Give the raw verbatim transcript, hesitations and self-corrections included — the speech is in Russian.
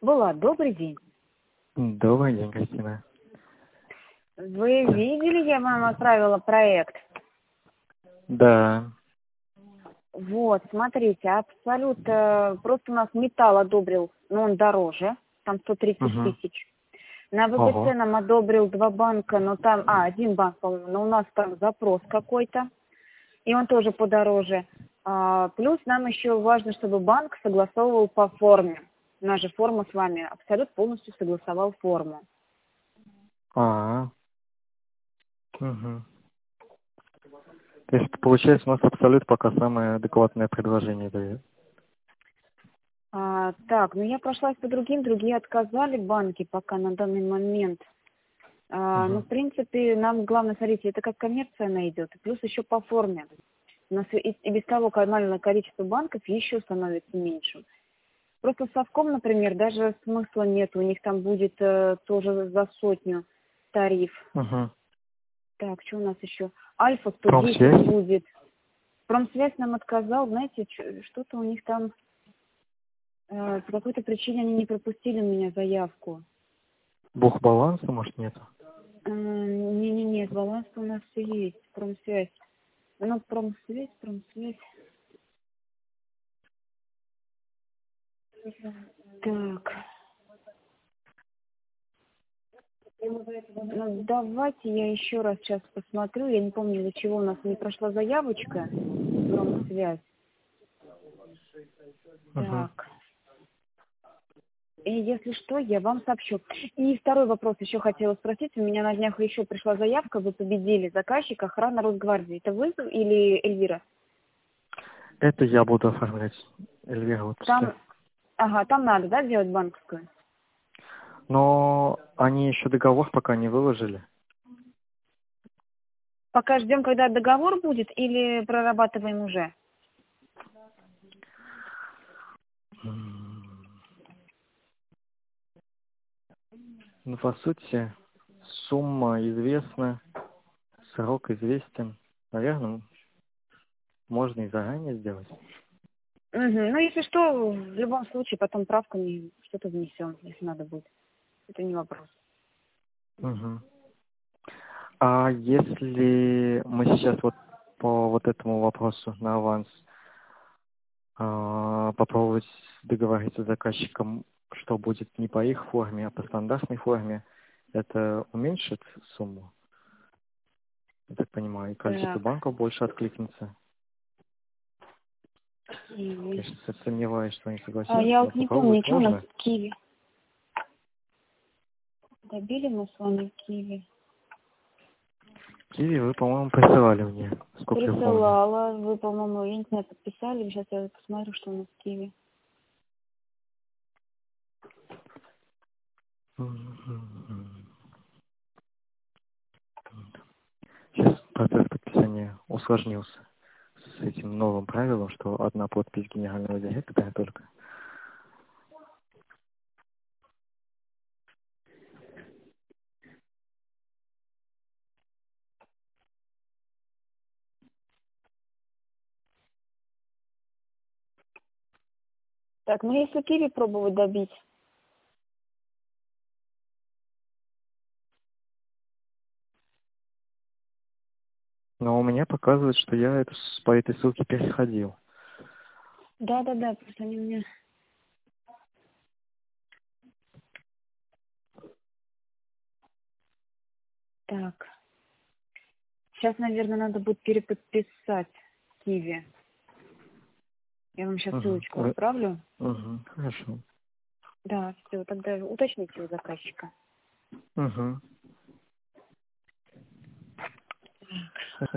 Булат, добрый день. Добрый день, Кристина. Вы видели, я вам отправила проект? Да. Вот, смотрите, Абсолют, э, просто у нас металл одобрил, но он дороже, там сто тридцать Угу. тысяч. На Ого. ВПЦ нам одобрил два банка, но там, а, один банк, по-моему, но у нас там запрос какой-то, и он тоже подороже. А, плюс нам еще важно, чтобы банк согласовывал по форме. У нас же форма с вами, Абсолют полностью согласовал форму. А. Угу. То есть, получается, у нас Абсолют пока самое адекватное предложение дает. А, так, ну я прошлась по другим, другие отказали банки пока на данный момент. А, ну, Угу. в принципе, нам главное, смотрите, это как коммерция она идет, плюс еще по форме. У нас и, и без того нормальное количество банков еще становится меньше. Просто с Совком, например, даже смысла нет, у них там будет э, тоже за сотню тариф. Угу. Так, что у нас еще? Альфа сто десять Промсвязь? будет. Промсвязь нам отказал, знаете, чё- что-то у них там, э, по какой-то причине они не пропустили у меня заявку. Бухбаланса, может, нет? Э, Не-не-не, баланс у нас все есть, промсвязь. Ну, промсвязь, промсвязь. Так, ну, давайте я еще раз сейчас посмотрю. Я не помню, для чего у нас не прошла заявочка. Промсвязь. Угу. Так. И если что, я вам сообщу. И второй вопрос еще хотела спросить. У меня на днях еще пришла заявка. Вы победили заказчик охрана Росгвардии. Это вы или Эльвира? Это я буду оформлять. Эльвира, вот пускай. Там, ага, там надо, да, делать банковскую? Но они еще договор пока не выложили. Пока ждем, когда договор будет, или прорабатываем уже? М. Ну, по сути, сумма известна, срок известен. Наверное, можно и заранее сделать. Угу. Ну, если что, в любом случае, потом правками что-то внесем, если надо будет. Это не вопрос. Угу. А если мы сейчас вот по вот этому вопросу на аванс а, попробовать договориться с заказчиком, что будет не по их форме, а по стандартной форме, это уменьшит сумму? Я так понимаю, и количество Так. банков больше откликнется. И- Конечно, сомневаюсь, что они А, согласятся, я но вот не помню, попробовать что у нас можно. в Киеве. Добили мы с вами в Киеве? Киви вы, по-моему, присылали мне, сколько я помню. Присылала. Вы, по-моему, я не знаю, подписали. Сейчас я посмотрю, что у нас в Киеве. Сейчас процесс подписания усложнился с этим новым правилом, что одна подпись генерального директора только. Так, ну если Киви пробовать добить. Но у меня показывает, что я это, с- по этой ссылке переходил. Да-да-да, просто они мне... Так. Сейчас, наверное, надо будет переподписать Киви. Я вам сейчас Угу. ссылочку отправлю. Угу. Хорошо. Да, все, тогда уточните у заказчика. Угу.